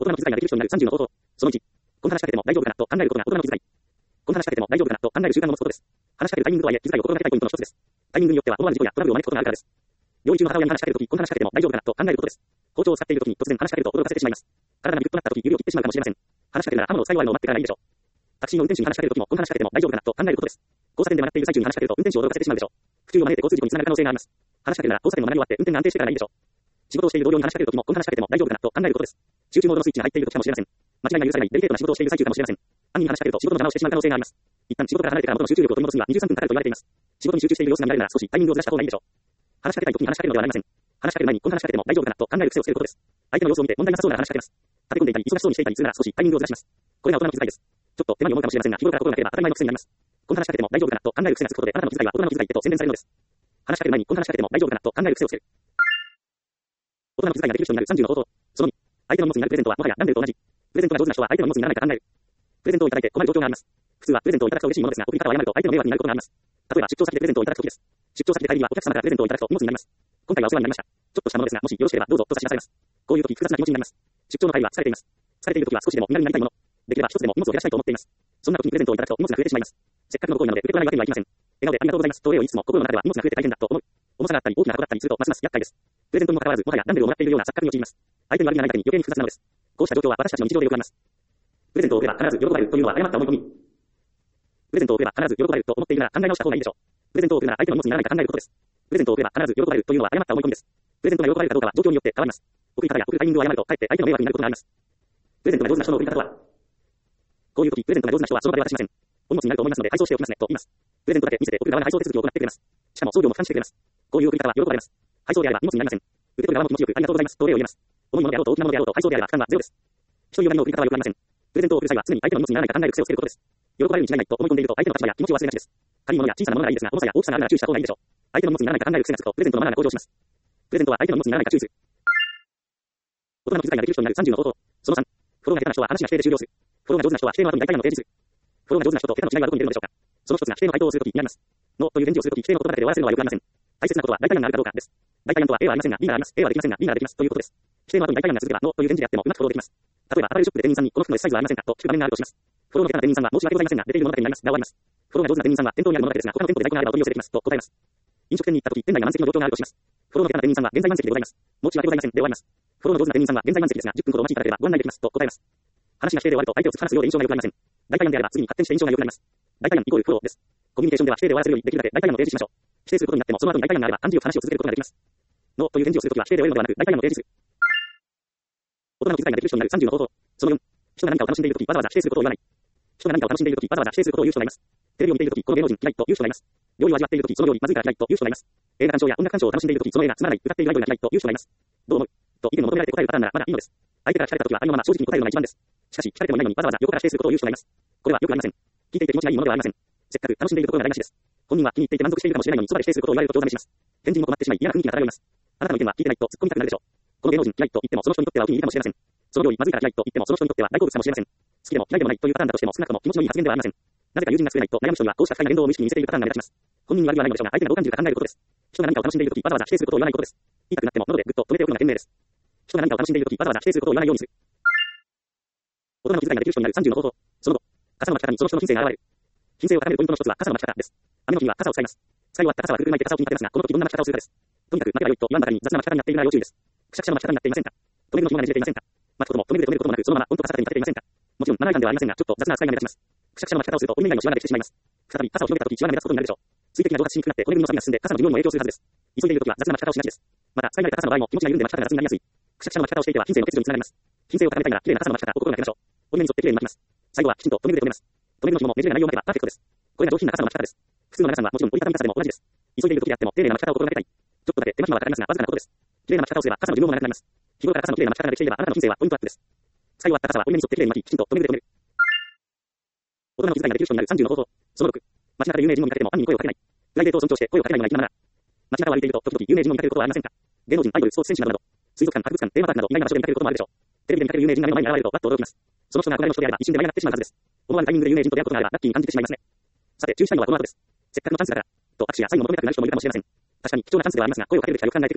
大人の気遣いができる人になる30の方法。その1、この話しかけても大丈夫かなと考えることが大人の気遣い。この話しかけても大丈夫かなと考える習慣を持つことです。話しかけるタイミングとはいえ、気遣いを心がけたいポイントの一つです。タイミングによっては思わぬ事故やトラブルを招くことがあるからです。料理中の母親に話しかけるとき、この話しかけても大丈夫かなと考えることです。包丁を使っているときに突然話しかけると驚かせてしまいます。体がギュッとなったとき指を切ってしまうかもしれません。話しかけるなら刃物を使い終わるのを待ってからがいいでしょう。タクシーの運転手に話しかけるときもこの話しかけても大丈夫かなと考えることです。交差点で笑っている最中に話しかけると運転手を驚かせてしまうでしょう。不注意を招いて交通事故につながる可能性があります。話しかけるなら交差点を学び終わって運転が安定してからがいいでしょう。仕事をしている同僚に話しかけるときもこの話しかけても大丈夫かなと考えることです。集中モードのスイッチが入っているときかもしれません。間違いが許されないデリケートな仕事をしている最中かもしれません。暗に話しかけると仕事の邪魔をしてしまう可能性があります。一旦仕事から離れてから元の集中力を取り戻すには23分かかると言われています。仕事に集中している様子が見られるなら少しタイミングをずらした方がいいでしょう。話しかけたいときに話しかけるのではありません。話しかける前にこの話しかけても大丈夫かなと考える癖をつけることです。相手の様子を見て問題なさそうなら話しかけます。立て込んでいたり忙しそうにしていたりするなら少しタイミングをずらします。これが大人の気遣いです。ちょっと手間に思うかもしれませんが、日頃から心がければ当たり前の癖になります。この話しかけても大丈夫かなと考える癖がつくことで、あなたの気遣いは大人の気遣いへと洗練されるのです。話しかける前にこの話しかけても大丈夫かなと考える癖をつける。大人の気遣いができる人になる30の方法。その2、相手の荷物になるプレゼントはもはやランデルと同じ。プレゼントが上手な人は相手の荷物にならないか考える。プレゼントをいただいて困る状況があります。普通はプレゼントをいただくと嬉しいものですが、送り方を誤ると相手の迷惑になることがあります。例えば出張先でプレゼントをいただくときです。出張先で帰りにはお客様からプレゼントをいただくと荷物になります。今回はお世話になりました。ちょっとしたものですが、もしよろしければどうぞと差し出されます。こういう時複雑な気持ちになります。出張の帰りは疲れています。疲れている時は少しでも身軽になりたいもの。できれば一つでも荷物を減らしたいと思っています。そんな時にプレゼントをいただくと荷物が増えてしまいます。せっかくのご好意なので受け取らないわけにはいきません。笑顔でありがとうございますとお礼を言いつつも心の中では荷物が増えて大変だと思う。重さがあったり大きな箱だったりするとますます厄介です。プレゼントにもかかわらずもはやランデルをもらっているような錯覚に陥ります。相手に悪気がないだけに余計に複雑なのです。こうした状況は私たちの日常でよくあります。プレゼントを送れば必ず喜ばれるというのは誤った思い込み。プレゼントを送れば必ず喜ばれると思っているなら考え直した方がいいでしょう。プレゼントを送るなら相手の荷物にならないか考えることです。プレゼントを送れば必ず喜ばれるというのは誤った思い込みです。プレゼントが喜ばれるかどうかは状況によって変わります。送り方や送るタイミングを誤るとかえって相手の迷惑になることがあります。プレゼントが上手な人の送り方とは、こういう時プレゼントが上手な人はその場で渡しません。お荷物になると思いますので配送しておきますねと言います。プレゼントだけ見せて送る側の配送手続きを行ってくれます。しかも送料も負担してくれます。こういう送り方は喜ばれます。配送であれば荷物になりません。受け取る側も気持ちよくありがとうございますとお礼を言えます。重いものであろうと大きなものであろうと配送であれば負担はゼロです。人よりの送り方はよくありません。プレゼントを送る際は常に相手の荷物にならないか考える癖をつけることです。喜ばれるに違いないと思い込んでいると相手の立場や気持ちを忘れがちです。軽いものや小さなものがいいですが、重さや大きさがあるなら注意した方がいいでしょう。相手の荷物にならないか考える癖がつくとプレゼントのマナーが向上します。プレゼントは相手の荷物にならないか注意する。大人の気遣いができる人になる30の方法。その3、フォローが下手な人は話が否定で終了する。フォローが上手な人は否定の後に大体の提示する。フォローが上手な人と下手の違いはどこに出るのでしょうか。その一つが否定の回答をするときになります。ノーという返事をするとき否定の言葉だけで終わらせるのはよくありません。大切なことは大体案があるかどうかです。大体案とは A はありませんが B があります。A はできませんが B ならできますということです。否定の後に大体案が続けばノーという返事であってもうまくフォローできます。例えばアパレルショップで店員さんにこの服の S サイズはありませんかと聞く場面があるとします。フォローの下手な店員さんは申し訳ございませんが出ているものだけになりますが終わります。フォローが上手な店員さんは店頭にあるものだけですが他の店舗で在庫があればお取り寄せできますと答えます。飲食店に行ったとき店内が満席の状況があるとします。フォローの下手な店員さんは現在満席でございます。申し訳ございませんで終わります。フォローの上手な店員さんは現在満席ですが10分ほどお待ちいただければご案内できますと答えます。話が否定で終わると相手を突き放すようで印象が良くなりません。大体案であれば次に発展して印象が良くなります。大体案イコールフォローです。コミュニケーションでは否定で終わらせるようにできるだけ大体案を提示しましょう。否定することになってもその後に大体案があれば暗示よく話を続けることができます。ノーという返事をするときは否定で終えるのではなく大体案を提示する。大人の気遣いができる人になる30の方法。その4、人が何かを楽しんでいるときわざわざ否定することを言わない。人が何かを楽しんでいるときわざわざ否定することを言う人がいます。テレビを見ているときこの芸能人嫌いという人がいます。料理を味わっているときその料理まずいから嫌いという人がいます。映画鑑賞や音楽鑑賞を楽しんでいるときその映画つまらない歌っているアイドルが嫌いという人がいます。どう思うと意見を求められて答えるパターンならまだいいのです。相手から聞かれたときはありのまま正直に答えるのが一番です。しかし聞かれてもいないのにわざわざ横から否定することを言う人がいます。これはよくありません。聞いていて気持ちがいいものではありません。せっかく楽しんでいるところが台無しです。本人は気に入っていて満足しているかもしれないのにそばで否定することを言われると興ざめします。天神も困ってしまい嫌な雰囲気が漂います。あなたの意見は聞いてないと突っ込みたくなるでしょう。この芸能人嫌いと言ってもその人にとってはお気に入りかもしれません。その料理まずいから嫌いと言ってもその人にとっては大好物かもしれません。好きでも嫌いでもないというパターンだとしても少なくとも気持ちのいい発言ではありません。なぜか友人が作れないと悩む人にはこうした不快な言動を無意識に見せているパターンが目立ちます。本人に悪気はないのでしょうが相手がどう感じるか考えることです。人が何かを楽しんでいるときわざわざ否定することを言わないことです。言いたくなっても喉でぐっと止めておくのが賢明です。人が何かを楽しんでいるときわざわざ否定することを言わないようにする。大人の気遣いができる人になる30の方法。その後、傘の巻き方にその人の品性が現れる。品性を高めるポイントの一つは傘の巻き方です。雨の日には傘を使います。使い終わった傘はくるくる巻いて傘を組み立てますが、この時どんな巻き方をするかです。とにかく巻けば良いと言わんばかりに雑な巻き方になっているなら要注意です。くしゃくしゃの巻き方になっていませんか。止めるのにもねじれていませんか。巻くことも止めることもなくそのままポンと傘立てに立てていませんか。もちろんマナー違反ではありませんがちょっと雑な扱いが目立ちます。くしゃくしゃの巻き方をすると折り目以外のシワができてしまいます。再び傘を広げた時シワが目立つことになるでしょう。水滴が蒸発しにくくなって骨組みの錆が進んで傘の寿命にも影響するはずです。急いでいる時は雑な巻き方をしがちです。また使い慣れた傘の場合も気持ちが緩んで巻き方が雑になりやすい。くしゃくしゃの巻き方をしていては品性の欠如につながります。品性を高めたいなら綺麗な傘の巻き方を心がけましょう。折り目に沿って綺麗に巻きます。最後はきちんと留めるで留めます。留めるの紐もねじれないように巻けばパーフェクトです。これが上品な傘の巻き方です。普通の皆さんはもちろん折りたたみ傘でも同じです。急いでいる時であっても丁寧な巻き方を心がけたい。ちょっとだけ手間暇はかかりますがわずかなことです。綺麗な巻き方をすれば傘の寿命も長くなります。日頃から傘の綺麗な巻き方ができていればあなたの品性はポイントアップです。使い終わった傘は折り目に沿って綺麗に巻き、きちんと留めるで留める。大人の気遣いができる人になる30の方法。その6、街中で有名人を見かけても暗に声をかけない。プライベートを尊重して声をかけないのが一番なら。街中を歩いていると時々有名人を見かけることはありませんか。芸能人、アイドル、スポーツ選手などなど、水族館、博物館、テーマパークなど意外な場所で見かけることもあるでしょう。テレビで見かける有名人が目の前に現れるとわっと驚きます。その人が憧れの人であれば一瞬で笑いになってしまうはずです。思わぬタイミングで有名人と出会うことがあればラッキーに感じてしまいますね。さて注意したいのはこの後です。せっかくのチャンスだからと握手やサインを求めてくる人もいるかもしれません。確かに貴重なチャンスではありますが声をかけるべきかよく考えてください。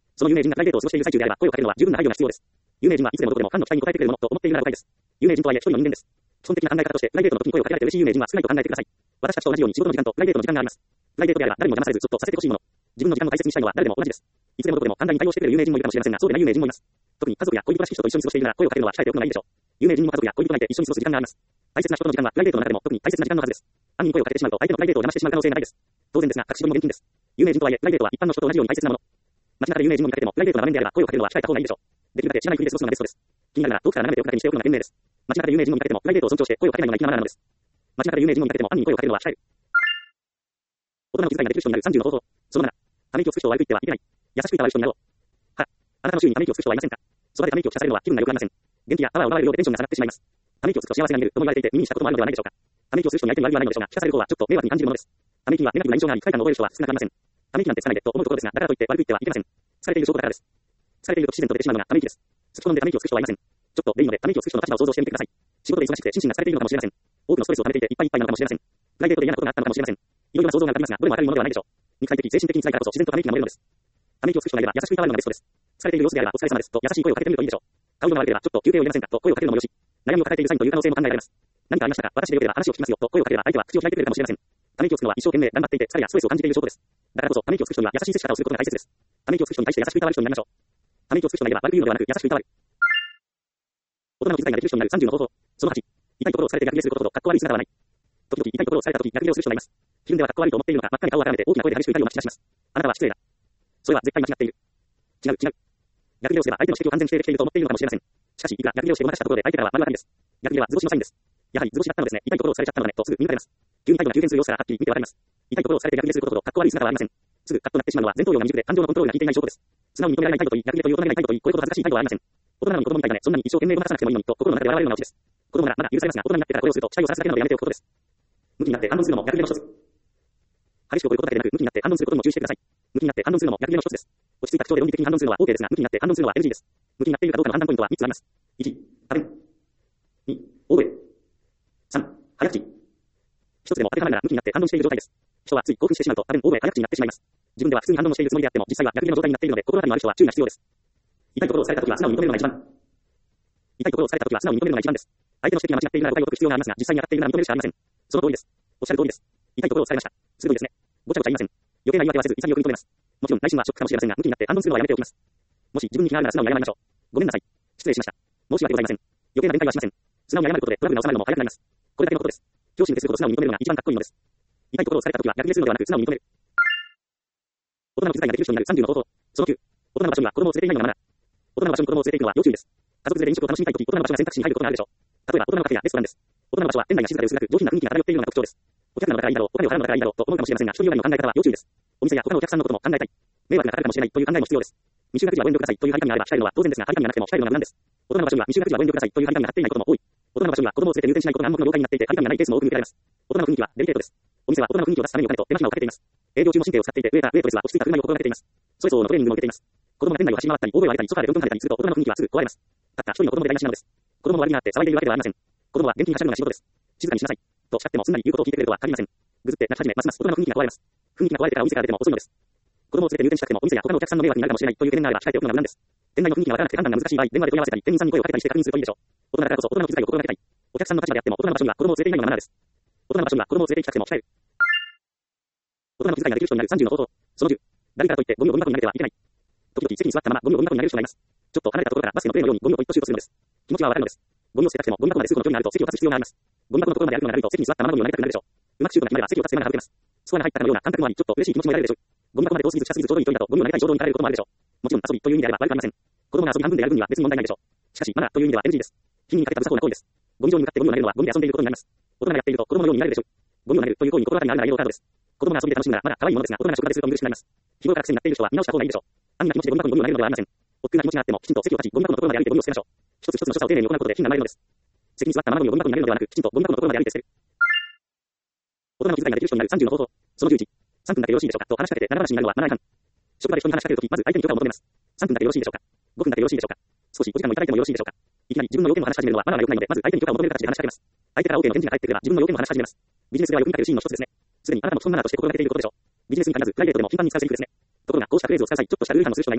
その有名人がプライベートを過ごしている最中であれば、声をかけるのは十分な配慮が必要です。有名人はいつでもどこでもファンの期待に応えてくれるものと思っているなら誤解です。有名人とはいえ一人の人間です。基本的な考え方として、プライベートの時に声をかけられて嬉しい有名人は少ないと考えてください。私たちと同じように仕事の時間とプライベートの時間があります。プライベートであれば誰にも邪魔されず、そっとさせてほしいもの。自分の時間を大切にしたいのは誰でも同じです。いつでもどこでも簡単に対応してくれる有名人もいるかもしれませんが、そうでない有名人もいます。特に家族や恋人らしき人と一緒に過ごしているなら、声をかけるのは控えておくのがいいでしょう。有名人も家族や恋人がいて一緒に過ごす時間があります。大切な人との時間はプライベートの中でも特に大切な時間のはずです。暗に声をかけてしまうと相手のプライベートを邪魔してしまう可能性がないです。当然ですが、隠し撮りも厳禁です。有名人とはいえ、プライベートは一般の人と同じように大切なもの。街中で有名人を見かけても、プライベートな場面であれば声をかけるのは控えた方がいいでしょう。できるだけ知らないふりで過ごすのがベストです。気になるなら遠くから眺めておくだけにしておくのが賢明です。街中で有名人を見かけても、プライベートを尊重して声をかけないのが一番マナーなのです。街中で有名人を見かけても、暗に声をかけるのは控える。大人の気遣いができる人になる30の方法。その7、ため息をつく人を悪く言ってはいけない。優しくいたわる人になろう。は、あなたの周囲にため息をつく人はいませんか？そばでため息を聞かされるのは気分が良くなりません。元気やパワーを奪われるようでテンションが下がってしまいます。ため息をつくと幸せが見えるとも言われていて耳にしたこともあるのではないでしょうか。ため息をする人に相手に悪意はないのでしょうが、聞かされる方はちょっと迷惑に感じるものです。ため息にはネガティブな印象があり、快感を覚える人は少なくありません。ため息なんてつかないでと思うところですが、だからといって悪く言ってはいけません。疲れている証拠だからです。疲れていると自然と出てしまうのがため息です。すき好んでため息をつく人はいません。ちょっとでいいので、ため息をつく人の立場を想像してみてください。仕事で忙しくて心身が疲れているのかもしれません。多くのストレスを溜めていていっぱいいっぱいなのかもしれません。プライベートで嫌なことがあったのかもしれません。いろいろな想像が浮かびますが、どれも明るいものではないでしょう。肉体的、精神的に辛いからこそ自然とため息が漏れるのです。ため息をつく人がいれば優しくいたわるのがベストです。疲れている様子であればお疲れ様ですと優しい声をかけてみるといいでしょう。顔色が悪ければちょっと休憩を入れませんかと声をかけるのもよし。悩みを抱えているサインという可能性も考えられます。何かありましたか、私でよければ話を聞きますよと声をかければ相手は口を開いてくれるかもしれません。ため息をつくのは一生懸命頑張っていて疲れやストレスを感じている証拠です。だからこそため息をつく人には優しい接し方をすることが大切です。ため息をつく人に対して優しくいたわる人になりましょう。ため息をつく人がいれば悪く言うのではなく優しくいたわる。大人の気遣いができる人になる30の方法。その8、痛いところをされて逆ギレすることほどかっこ悪い姿はない。時々痛いところをされた時逆ギレをする人がいます。自分ではかっこ悪いと思っているのか真っ赤に顔を赤めて大きな声で激しく怒りをまき散らします。あなたは失礼だ。それは絶対間違っている。違う。逆ギレをすれば相手の指摘を完全に否定できていると思っているのかもしれません。しかし、いくら逆ギレをしてごまかしたところで相手からは丸分かりです。逆ギレは図星のサインです。やはり図星だったのですね。痛いところをされちゃったのだねとすぐ見抜かれます。急に態度が急変する様子からはっきり見てわかります。痛いところをされて逆ギレすることほどかっこ悪い姿はありません。すぐカッとなってしまうのは前頭葉が未熟で感情のコントロールが効いていない証拠です。素直に認められない態度といい、逆ギレという大人げない態度といい、これほど恥ずかしい態度はありません。大人なのに子供みたいだね、そんなに一生懸命ごまかさなくてもいいのにと心の中で笑われるのがオチです。子供ならまだ許されますが、大人になってからこれをすると期待をさせるだけなのでやめておくことです。向きになって反論するのも逆ギレの一つ。激しく怒ることだけでなく、向きになって反論することにも注意してください。向きになって反論するのも逆ギレの一つです。落ち着いた口調で論理的に反論するのは OK ですが、向きになって反論するのは NG です。向きになっているかどうかの判断ポイントは3つあります。1、多分。2、大声。3、早口。一つでも当てはまるなら向きになって反論している状態です。人はつい興奮してしまうと多分大声早口になってしまいます。自分では普通に反論をしているつもりであっても、実際は逆ギレの状態になっているので、心当たりのある人は注意が必要です。痛いところをされたときは素直に認めるのが一番。痛いところをされたときは素直に認めるのが一番です。相手の指摘が間違っているなら答えを解く必要がありますが、実際に当たっているなら認めるしかありません。その通りです。おっしゃる通りです。痛いところをされました。すごいですね。ごちゃごちゃ言いません。余計な言い訳はせず潔く認めます。もちろん内心はショックかもしれませんが、向きになって反論するのはやめておきます。もし自分に気があるなら素直に謝りましょう。ごめんなさい。失礼しました。申し訳ございません。余計な弁解はしません。素直に謝ることでトラブルが収まるのも早くなります。これだけのことです。教師に徹することを素直に認めるのが一番かっこいいのです。痛いところをされたときは逆ギレするのではなく素直に認める。大人の気遣いができる人になる30の方法。その9、大人の場所には子供を連れていないのがマナー。大人の場所に子供を連れていくのは要注意です。家族連れで飲食を楽しみたいとき、大人の場所が選択肢に入ることがあるでしょう。例えば、大人のカフェやレストランです。大人の場所は店内が静かで薄暗く、上品な雰囲気が漂っているのが特徴です。お客さんのだからいいだろう、お金を払うのだからいいだろうと思うかもしれませんが、一人よがりの考え方は要注意です。お店や他のお客さんのことも考えたい。迷惑がかかるかもしれないという考えも必要です。未就学児はご遠慮くださいという張り紙があれば控えるのは当然ですが、張り紙がなくても控えるのが無難です。大人の場所には未就学児はご遠慮くださいという張り紙が貼っていないことも多い。大人の場所には子供を連れて入店しないことが暗黙の了解になっていて、張り紙がないケースも多く見られます。大人の雰囲気はデリケートです。お店は大人の雰囲気を出すためにお金と手間暇をかけています。営業中も神経を使っていて、ウェイター、ウェイトレスは落ち着いた振る舞いを心がけています。それ相応のトレーニングも受けています。子供が店内を走り回ったり、大声を上げたり、ソファーで4分跳ねたりすると大人の雰囲気はすぐ壊れます。たった一人の子供で台無しなのです。子供の割になって騒いでいるわけではありません。子供は元気に走るのが仕事です。静かにしなさい。と叱ってもすんなり言うことを聞いてくれるとは限りません。ぐずって泣き始め、ますます大人の雰囲気が壊れます。雰囲気が壊れてからお店から出ても遅いのです。子供を連れて入店したくてもお店や他のお客さんの迷惑になるかもしれないという懸念があれば控えておくのが無難です。店内の雰囲気がわからなくて判断が難しい場合、電話で問い合わせたり、店員さんに声をかけたりして確認するといいでしょう。大人だからこそ大人の気遣いを心がけたい。お客さんの立場であっても大人の場所には子供を連れていないのがマナーです。大人の場所には子供を連れて行きたくても控える。大人の気遣いができる人になる30の方法。その10、誰からといってゴミをゴミ箱に投げてはいけない。時々席に座ったままゴミをゴミ箱に投げる人がいます。ちょっと離れたところからバスケのプレーのようにゴミをポイッとシュートするのです。気持ちはわかるのです。ゴミを捨てたくてもゴミ箱まですぐの距離があると席を立つ必要があります。ゴミ箱のところまで歩くのが悪いと席に座ったままゴミを投げたくなるでしょう。うまくシュートが決まれば席を立つ手間が省けます。スコアが入ったかのような感覚もあり、ちょっと嬉しい気持ちも得られるでしょう。ゴミ箱まで遠すぎず近すぎずちょうどいい距離だとゴミを投げたい衝動に駆られることもあるでしょう。もちろん遊びという意味であれば悪くありません。子供が遊び半分でやる分には別に問題ないでしょう。しかしマナーという意味では NG です。火にかけた無作法な行為です。ゴミ場に向かってゴミを投げるのはゴミで遊んでいることになります。大人がやっていると子供のようになるでしょう。ゴミを投げるという行為に心当たりがあるならイエローカードです。子供が遊びで楽しむならまだ可愛いものですが、大人が職場ですると見苦しくなります。日頃から癖になっている人は見直した方がいいでしょう。安易な気持ちでゴミ箱にゴミを投げるのではありません。億劫な気持ちがあってもきちんと席を立ち、ゴミ箱のところまで歩いてゴミを捨てましょう。一つ一つの所作を丁寧に行うことで火が生まれるのです。席に座ったままゴミをゴミ箱に投げるのではなく、きちんとゴミ箱のところまで歩いて捨てる。大人の気遣いができる人になる30の方法。その11、3分だけよろしいでしょうかと話しかけて長話になるのはマナー違反。職場で人に話しかけるとき、まず相手に許可を求めます。3分だけよろしいでしょうか。5分だけよろしいでしょうか。少しお時間をいただいてもよろしいでしょうか。いきなり自分の要点を話し始めるのはマナーが良くないので、まず相手に許可を求める形で話しかけます。相手から OK の返事が返ってくれば自分の要点を話し始めます。ビジネスではよく見かけるシーンの一つですね。すでにあなたも基本マナーとして心がけていることでしょう。ビジネスに限らずプライベートでも頻繁に使われているフレーズですね。ところがこうしたフレーズを使う際、ちょっとしたルール違反をする人がいます。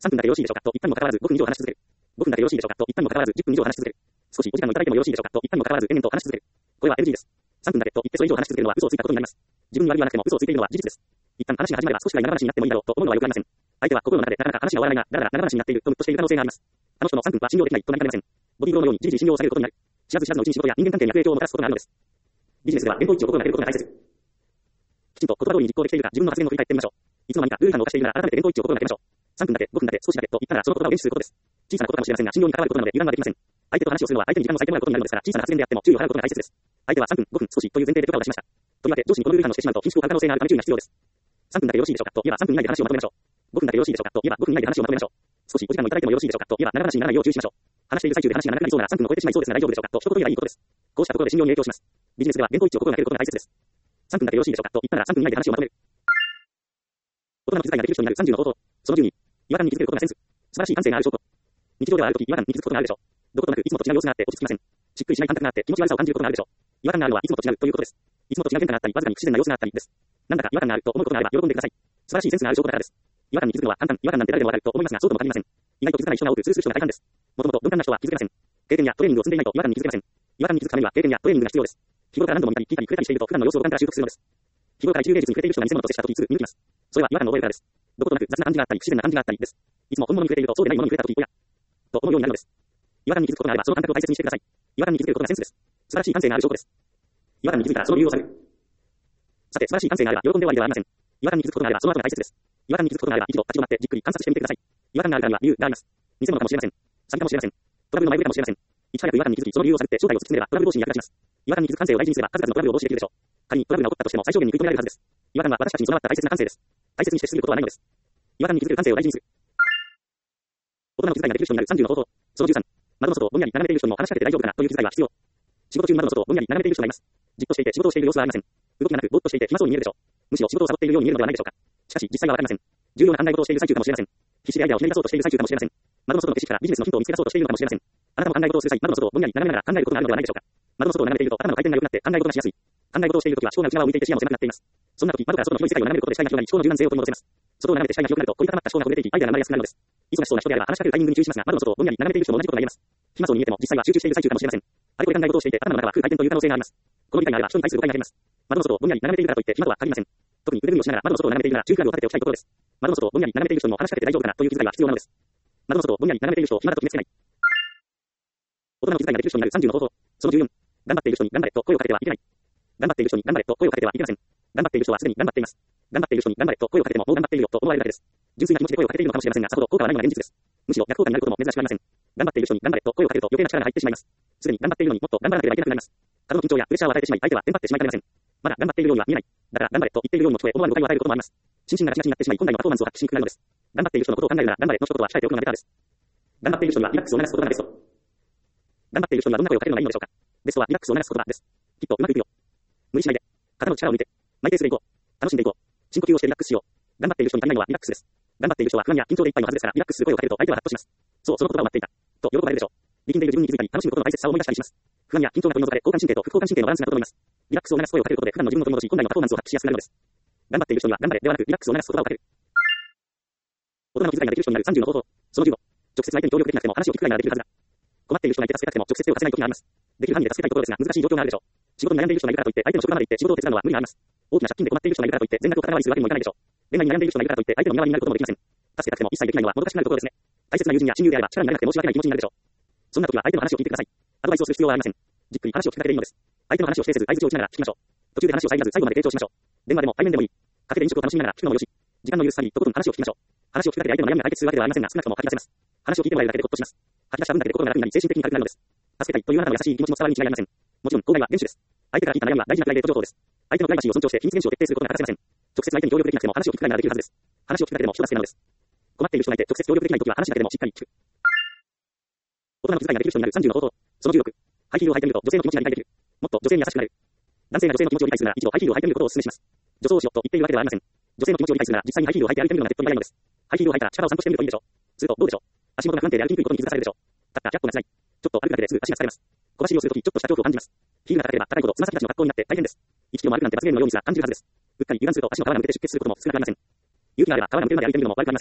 3分だけよろしいでしょうかと言ったにもかかわらず5分以上話し続ける。5分だけよろしいでしょうかと言ったにもかかわらず10分以上話し続ける。少しお時間をいただいてもよろしいでしょうかと言ったにもかかわらず延々と話し続ける。これは NG です。3分だけと言ってそれ以上話し続けるのは嘘をついたことになります。自分に悪意はなくても嘘をついているのは事実です。一旦話が始まれば少しは長話になってもいいだろうと思うのはよくありません。相手は心の中でなかなか話が終わらないが、だらだら長話になっているとムッとしている可能性があります。あの人の3分は信用できないとなりかねません。ボディーブローのようにじりじり信用を下げることになる。知らず知らずのうちに仕事や人間関係に悪影響をもたらすことがあるのです。ビジネスでは原稿一致を心がけることが大切。きちんと言葉通りに実行できているか自分の発言を振り返ってみましょう。いつの間にかルール違反を犯しているなら改めて原稿一致を心がけましょう。3分だけ、5分だけ、少しだけと言ったらその言葉を練習することです。小さなことかもしれませんが信用に関わることなので油断はできません。相手と話をするのは相手に時間を割いてもらうことになるのですから小さな発言であっても注意を払うことが大切です。相手は3分、5分、少しという前提で許可を出しました。とりわけ上司にこのルール違反をしてしまうと緊縮を図る可能性があるため注意が必要です。3分だけよろしいでしょうかと言えば3分以内で話をまとめましょう。5分だけよろしいでしょうかと言えば5分以内で話をまとめましょう。少しお時間をいただいてもよろしいでしょうかと言えば長話にならないよう注意しましょう。話している最中で話が長くなりそうなら3分を超えてしまいそうですが大丈夫でしょうかと一言言えばいいことです。こうしたところで信用に影響します。ビジネスでは原稿一致を心がけることが大切です。3分だけよろしいでしょうかと言ったら3分以内で話をまとめる。大人の気遣いができる人になる30の方法。その12、違和感に気づけることがセンス。素晴らしい感性がある証拠。日常ではあるとき違和感に気づくことがあるでしょう。どことなくいつもと違う様子があって落ち着きません。しっくりしない感覚があって気持ち悪さを感じることがあるでしょう。違和感があるのはいつもと違うということです。いつもと違う変化があったり、わずかに不自然な様子があったりです。なんだか違和感があると思うことがあれば喜んでください。素晴らしいセンスがある証拠だからです。違和感に気づくのは簡単、違和感なんて誰でもわかると思いますが、そうとも限りません。意外と気づかない人が多く、スルスルする人が大半です。もともと鈍感な人は気づけません。経験やトレーニングを積んでいないと違和感に気づけません。違和感に気づくためには経験やトレーニングが必要です。日頃から何度も見たり聞いたり触れたりしていると普段の様子を五感から習得するのです。日頃から一流芸術に触れている人が偽物と接したときすぐ見抜きます。それは違和感の覚えからです。どことなく雑な感じがあったり、不自然な感じがあったりです。いつも本物に触れているとそうでないものに触れたとき、おやと思うようになるのです。違和感に気づくことがあればその感覚を大切にしてください。違和感に気づけることがセンスです。素晴らしい感性がある証拠です。違和感に気づいたらその理由を探る。さて、素晴らしい感性があれば喜んで終わりではありません。違和感に気づくことがあればその後が大切です。違和感に気づくことがあれば一度立ち止まってじっくり観察してみてください。違和感があるからには理由があります。偽物かもしれません。詐欺かもしれません。トラブルの前触れかもしれません。いち早く違和感に気づき、その理由を探って正体を突き詰めればトラブル防止に役立ちます。違和感に気づく感性を大事にすれば数々のトラブルを防止できるでしょう。仮にトラブルが起こったとしても最小限に食い止められるはずです。違和感は私たちに備わった大切な感性です。大切にして過ぎることはないのです。違和感に気づける感性を大事にする。大人の気遣いができる人になる30の方法。その13、窓の外をぼんやり眺めている人にも話しかけて大丈夫かなという気遣いは必要。仕事中に窓の外をぼんやり眺めている人がいます。じっとしていて仕事をしている様子はありません。動きがなくぼーっとしていて暇そうに見えるでしょう。むしろ仕事をサボっているように見えるのではないでしょうか。しかし実際はわかりません。重要な考え事をしている最中かもしれません。必死でアイデアをひねり出そうとしている最中かもしれません。窓の外の景色からビジネスのヒントを見つけ出そうとしているのかもしれません。あなたも考え事をする際、窓の外をぼんやり眺めながら考えることがあるのではないでしょうか。窓の外を眺めていると頭の回転が良くなって考え事がしやすい。考え事をしているときは思考が内側を向いていて視野も狭くなっています。そんなとき窓から外の広い世界を眺めることで視界が広がり思考の柔軟性を取り戻せます。外を眺めて視界が広がると凝り固まった思考が触れていきアイデアが生まれやすくなるのです。忙しそうな人であれば話しかけるタイミングに注意しますが、窓の外をぼんやり眺めている人も同じことが言えます。暇そうに見えても実際は集中している最中かもしれません。あれこれ考え事をしていて頭の中は空回転という可能性があります。この理解があれば人に対する誤解が減ります。窓の外をぼんやり眺めているからといって暇とは限りません。特に腕組みをしながら窓の外を眺めているなら注意点を立てておきたいところです。窓の外をぼんやり眺めている人にも話しかけて大丈夫かなという気遣いは必要なのです。窓の外をぼんやり眺めている人を暇だと決めつけない。大人の気遣いができる人になる30の方法。その14、頑張っている人に頑張れと声をかけてはいけない。頑張っている人に頑張れと声をかけてはいけません。頑張っている人はすでに頑張っています。頑張っている人に頑張れと声をかけてももう頑張っているよと思われるだけです。純粋な気持ちで声をかけているのかもしれませんが、さほど効果はないのが現実です。むしろ逆効果になることも珍しくありません。頑張っている人に頑張れと声をかけると余計な力が入ってしまいます。すでに頑張っているのにもっと頑張らなければいけなくなります。過度の緊張やプレッシャーを与えてしまい、相手はテンパってしまいかねません。まだ頑張っているようには見えない。だから頑張れと言っているようにも聞こえ、思わぬ誤解を与えることもあります。心身がガチガチになってしまい、本来のパフォーマンスを発揮しにくくなるのです。頑張っている人のことを考えるなら、頑張れの一言は控えておくのがベターです。頑張っている人にはリラックスを流すことがベスト。頑張っている人にはどんな声をかけるのがいいのでしょうか。ベストはリラックスを流すことです。きっとうまくいくよ。無理しないで。肩の力を抜いて。内定するでいこう。楽しんでいこう。深呼吸をしてリラックスしよう。頑張っている人に足りないのはリラックスです。頑張っている人は不安や緊張でいっぱいのはずですから、リラックスする声をかけると相手はハッとします。そう、その言葉を待っていた。と喜ばれるでしょう。力んでいる自分に気づいたり、楽しむことの大切さを思い出したりします。不安や緊張が取り除かれ、交感神経と副交感神経のバランスが整います。リラックスを流す声をかけることで普段の自分を取り戻し、本来のパフォーマンスを発揮しやすくなるのです。頑張っている人には頑張れではなく、リラックスを流す言葉をかける。大人の気遣いができる人になる30の方法。その15、直接相手に協力できなくても話を聞くくらいならできるはずだ。困っている人がいて助けたくても直接手を貸せない時があります。できる範囲で助けたいところですが、難しい状況があるでしょう。仕事に悩んでいる人がいるからといって、相手の職場まで行って仕事を手伝うのは無理があります。大きな借金で困っている人がいるからといって、全額を肩代わりするわけにもいかないでしょう。恋愛に悩んでいる人がいるからといって、相手の身代わりになることもできません。助けたくても一切できないのはもどかしくなるところですね。大切な友人や親友であれば力になれなくて申し訳ない気持ちになるでしょう。そんな時は相手の話を聞いてください。アドバイスをする必要はありません。じっくり話を聞くだけでいいのです。相手の話を否定せず相槌を打ちながら聞きましょう。途中で話を遮らず最後まで傾聴しましょう。電話でも対面でもいい。かけて飲食を楽しみながら聞くのもよし。時間の許す限りとことん話を聞きましょう。話を聞くだけで相手の悩みが解決するわけではありませんが、少なくとも吐き出せます。話を聞いてもらえるだけでほっとします。吐き出した分だけで心が楽になり精神的に軽くなるのです。助けたいというあなたの優しい気持ちの伝わりに違いありません。もちろん、後悔は厳守です。相手から聞いた悩みは大事なプライベート情報です。相手のプライバシーを尊重して秘密厳守を徹底することが欠かせません。直接相手に協力できなくても話を聞くくらいならできるはずです。話を聞くだけでも人助けなのです。困っている人がいて直接協力できないときは話だけでもしっかり聞く。大人の気遣いができる人になる30の方法。その16、ハイヒールを履いてみると女性の気持ちが理解できる。もっと女性に優しくなる。男性が女性の気持ちを理解するなら一度ハイヒールを履いてみることをお勧めします。女装をしようと言っているわけではありません。女性の気持ちを理解するなら実際にハイヒールを履いて歩いてみるのが手っ取り早いのです。ハイヒールを履いたら近場を散歩してみるといいでしょう。するとどうでしょう。足元が不安定で歩きにくいことに気づかされるでしょう。たった100歩が辛い。ちょっと歩くだけですぐ足が疲れます。小走りをするときちょっとした恐怖を感じます。ヒールが高ければ高いほどつま先立ちの格好になって大変です。1キロも歩くなんて罰ゲームのようにすら感じるはずです。うっかり油断すると足の皮が抜けて出血することも少なくありません。勇気があれば皮が抜けるまで歩いてみるのも悪くありません。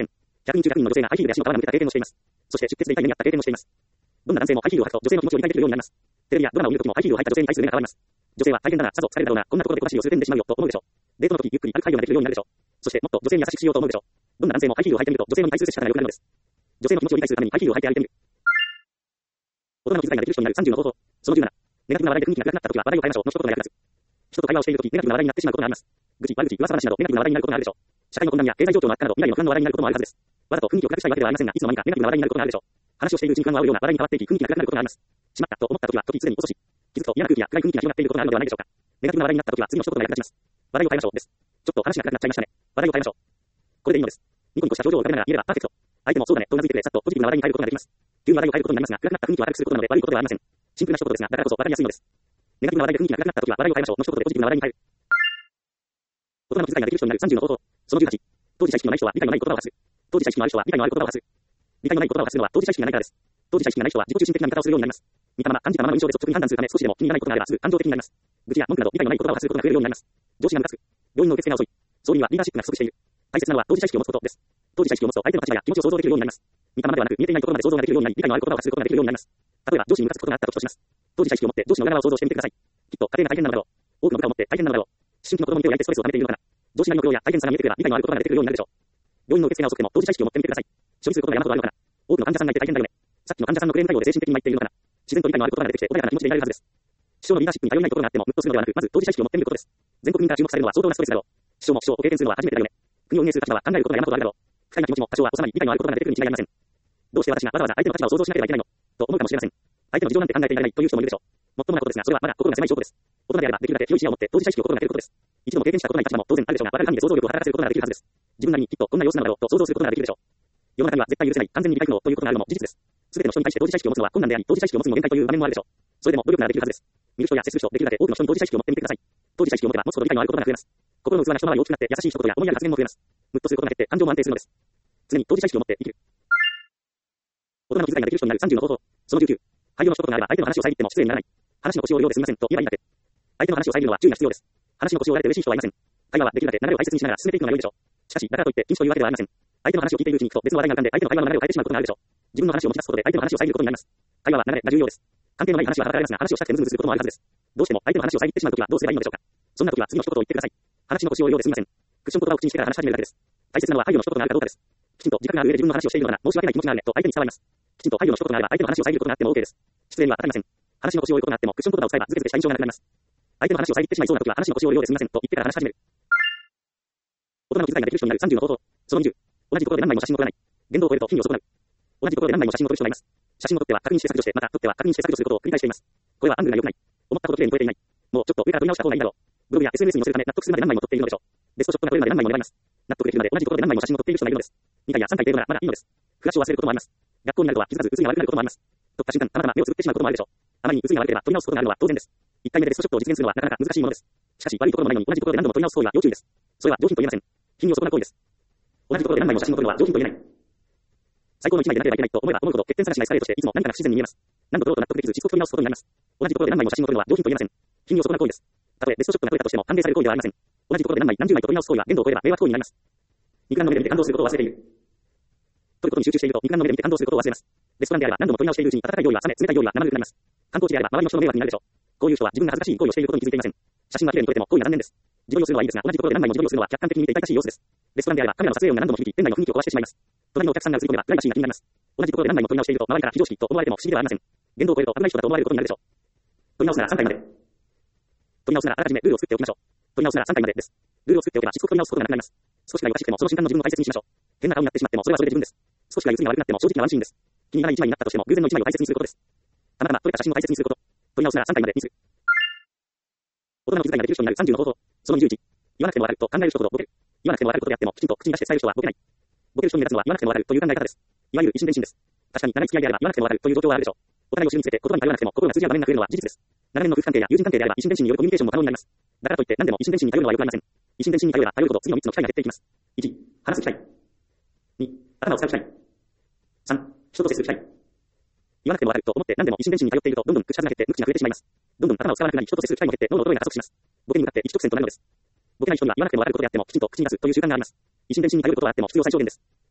100人中100人の女性がハイヒールで足の皮がむけた経験をしています。そして出血で痛い目にあった経験もしています。どんな男性もハイヒールを履くと女性の気持ちを理解できるようになります。テレビやドラマを見るときもハイヒールを履いた女性に対する目が変わります。女性は大変だな、さぞ疲れるだろうな、こんなところで小出しをする点でしまうよと思うでしょう。デートの時ゆっくり歩く配慮ができるようになるでしょう。そしてもっと女性に優しくしようと思うでしょう。どんな男性もハイヒールを履いてみると女性に対する接し方が良くなるのです。女性の気持ちを理解するためにハイヒールを履いてあげてみる。大人の気遣いができる人になる30の方法。その17。ネガティブな話題で雰囲気が暗くなった時は話題を変えましょうの一言が役立つ。人と会話をしている時ネガティブな話題になってしまうことがあります。愚痴、悪口、噂話などネガティブな話題になることがあるでしょう。社会の混乱や経済状況の悪化など未来の不安の話題になることもあるはずです。わざと雰囲気を暗くしたいわけではありませんが、いつの間にかネガティブな話題になることがあるでしょう。話をしているうちに不安を煽るような話題に変わっていき、雰囲気が暗くなることがあります。しまったと思った時は時すでに遅し。気づくと嫌な空気や暗い雰囲気が広がっていることがあるのではないでしょうか。ネガティブな話題になった時は次の一言が役立ちます。話題を変えましょうです。ちょっと話が暗くなっちゃいましたね。話題を変えましょう。これでいいのです。ニコニコした表情を浮かべながら言えればパーフェクト。相手もそうだねとうなずいてくれ、さっとポジティブな話題に変えることができます。急に話題を変えることになりますが、暗くなった雰囲気を明るくすることなので悪いことではありません。シンプルな一言ですが、だからこそ分かりやすいのです。ネガティブな話題で雰囲気が暗くなった時は話題を変えましょうの一言でポジティブな話題に変える。大人の気遣いができる人になる30の方法。その18。当事者意識のない人は理解のない言葉を発す。当事者意識のある人は理解のある言葉を発す。理解のない言葉を発するのは当事者意識がないからです。当事者意識がない人は自己中心的な見方をするようになります。見たまま感じたままの印象で率直に判断するため少しでも気に入らないことがあればすぐ感情的になります。愚痴や文句など理解のない言葉を発することが増えるようになります。上司がムカつく。病院の受付が遅い。総理はリーダーシップが不足している。大切なのは当事者意識を持つことです。当事者意識を持つと相手の立場や気持ちを想像できるようになります。見たままではなく見えていないところまで想像ができるようになり理解のある言葉を発することができるようになります。例えば上司にムカつくことがあった時とします。当事者意識を持って上司の裏側を想像してみてください。きっと家庭が大変なのだろう。多くの部下を持って大変なのだろう。思春期の子供に手を焼いてストレスを溜めているのかな。上司なりの苦労や大変さが見えてくれば理解のある言葉が出てくるようになるでしょう。病院の受付が遅くても当事者意識を持ってみてください。処理することが山ほどあるのかな。多くの患者さんがいて大変だよね。さっきの患者さんのクレーム対応で精神的に参っているのかな。自然と理解のある言葉が出てきて穏やかな気持ちでいられるはずです。師匠のリーダーシップに頼りないところがあってもムッとするのではなく、まず当事者意識を持ってみることです。全国民から注目されるのは相当なストレスだろう。師匠も師匠を経験するのは初めてだよね。国を運営する立場は考えることが山ほどあるだろう。不快な気持ちも多少は収まり理解のある言葉が出てくるに違いありません。どうして私がわざわざ相手の立場を想像しなければいけないのと思うかもしれません。相手の事情なんて考えていられないという人もいるでしょう。もっともなことですが、それはまだ心が狭い証拠です。大人であればできるだけ広い視野を持って当事者意識を心がけることです。一度も経験したことない立場も当然あるでしょうが、わかる範囲で想像力を働かせることができるはずです。自分なりにきっとこんな様子なのだろうと想像することができるでしょう。世の中には絶対許せない、完全に理解不能ということがあるのも事実です。すべての人に対して当事者意識を持つのは困難であり、当事者意識を持つにも限界という場面もあるでしょう。それでも努力ならできるはずです。見る人や接する人、できるだけ多くの人に当事者意識を持ってみてください。当事者意識を持てば持つほど理解のあることが増えます。心の器が一回り大きくなって優しい一言や思いやる発言も増えます。ムッとすることが減って感情も安定するのです。常に当事者意識を持って生きる。大人の気遣いができる人になる30の方法。その19。配慮の一言があれば相手の話を遮っても失礼にならない。話の腰を折るようですみませんと言えばいいだけ。相手の話を遮るのは注意が必要です。話の腰を折られて嬉しい人はいません。会話はできるだけ流れを大切にしながら進めていくのが良いでしょう。しかし、だからといって禁止というわけではありません。相手の話を聞いているうちにふと別の話題が浮かんで相手の会話の流れを変えてしまうことがあるでしょう。自分の話を持ち出すことで相手の話を遮ることになります。会話は流れが重要です。関係のない話ははばかられますが、話をしたくてムズムズすることもあるはずです。どうしても相手の話を遮ってしまうときはどうすればいいのでしょうか。そんなときは次の一言を言ってください。話の腰を折るようですみません。クッション言葉を口にしてから話し始めるだけです。大切なのは配慮の一言があるかどうかです。きちんと自覚がある上で自分の話をしているのかな、申し訳ない気持ちがあるねと相手に伝わります。きちんと配慮の一言があれば相手の話を遮ることがあっても OK です。失礼には当たりません。話の腰を折ることがあってもクッション言葉を使えばズケズケした印象がなくなります。相手の話を遮ってしまいそうなときは話の腰を折るようですみませんと言ってから話し始める。大人の気遣いができる人になる30の方法。その20。同じところで何枚も写真を撮らない。限度を超えると品位を損なう。同じところで何枚も写真を撮る人がいます。写真を撮っては確認して削除して、また撮っては確認して削除することを繰り返しています。これはアングルが良くない。思ったほど綺麗に撮れていない。もうちょっと上から撮り直した方がいいだろう。ブログや SNS に載せるため納得するまで何枚も撮っているのでしょう。ベストショットが撮れるまで何枚も粘ります。納得できるまで同じところで何枚も写真を撮っている人がいるのです。2回や3回程度ならまだいいのです。フラッシュを忘れることもあります。学校になるとは気づかず写りが悪くなることもあります。撮った瞬間たまたま目をつぶってしまうこともあるでしょう。あまりに写りが悪ければ撮り直すことがあるのは当然です。1回目でベストショットを実現するのはなかなか難しいものです。しかし悪いところもないのに同じところで何度も撮り直す行為は要注意です。それは上品と言えません。品位を損なう行為です。同じところで何枚も写真を撮るのは上品と言えない。最高の一枚でなければいけないと思えば思うほど欠点探しがエスカレートしていつも何かが不自然に見えます。何度撮ろうと納得できず実を撮り直すことになります。同じところで何枚も写真を撮るのは上品と言えません。品位を損なう行為です。たとえベストショットが撮れたとしても歓迎される行為ではありません。同じところで何枚何十枚と撮り直す行為は限度を超えれば迷惑行為になります。肉眼の目で見て感動することを忘れている。撮ることに集中していると肉眼の目で見て感動することを忘れます。レストランであれば何度も撮り直しているうちに温かい料理は冷め、冷たい料理は生ぬるくなります。観光地であれば周りの人の迷惑になるでしょう。こういう人は自分が恥ずかしい行為をしていることに気づいていません。写真は綺麗に撮れても行為は残念です。自撮りをするのはいいですが、同じところで何枚も自撮りをするのは客観的に見て痛々しい様子です。レストランであればカメラの撮影音が何度も響き店内の雰囲気を壊してしまいます。隣のお客さんが映り込めばプライバシーが気になります。同じところで何枚も撮り直していると周りから非常識と思われても不思議ではありません。限度を超えると危ない人だと思われることになるでしょう。撮り直すなら3回まで。撮り直すならあらかじめルールを作っておきましょう。撮り直すなら3回までです。ルールを作っておけばしつこく撮り直すことがなくなります。少しがおかしくてもその瞬間の自分を大切にしましょう。変な顔になってしまってもそれはそれで自分です。少しが写りが悪くなっても正直なワンシーンです。気に入らない一枚になったとしても偶然の一枚を大切にすることです。たまたま撮れた写真を大切にすること。撮り直すなら3回までにする。大人の気遣いができる人になる30の方法。その21。言わなくてもわかると考える人ほどボケる。言わなくてもわかることであってもきちんと口に出して伝える人はボケない。ボケる人に目立つのは言わなくてもわかるという考え方です。いわゆる一心伝心です。確かに長い付き合いであれば言わなくてもわかるという状況はあるでしょう。お互いを知るにつれて言葉に頼らなくても心が通じ合う場面が増えるのは事実です。長年の夫婦関係や友人関係であれば一心伝心によるコミュニケーションも可能になります。だからといって何でも一心伝心に頼るのは良くありません。一心伝心に頼れば頼るほど次の3つの機会が減っていきます。1、話す機会。2、頭を使う機会。3、人と接する機会。言わなくてもわかると思って何でも一心伝心に頼っているとどんどん口数が減って無口が増えてしまいます。どんどん頭を使わなくなり人と接する機会も減って脳の衰えが加速します。ボケに向かって一直線となるのです。ボケない人には言わなくてもわかることであってもきちんと口に出すという習慣があります。一心伝心に頼ることはあっても必要最小限です。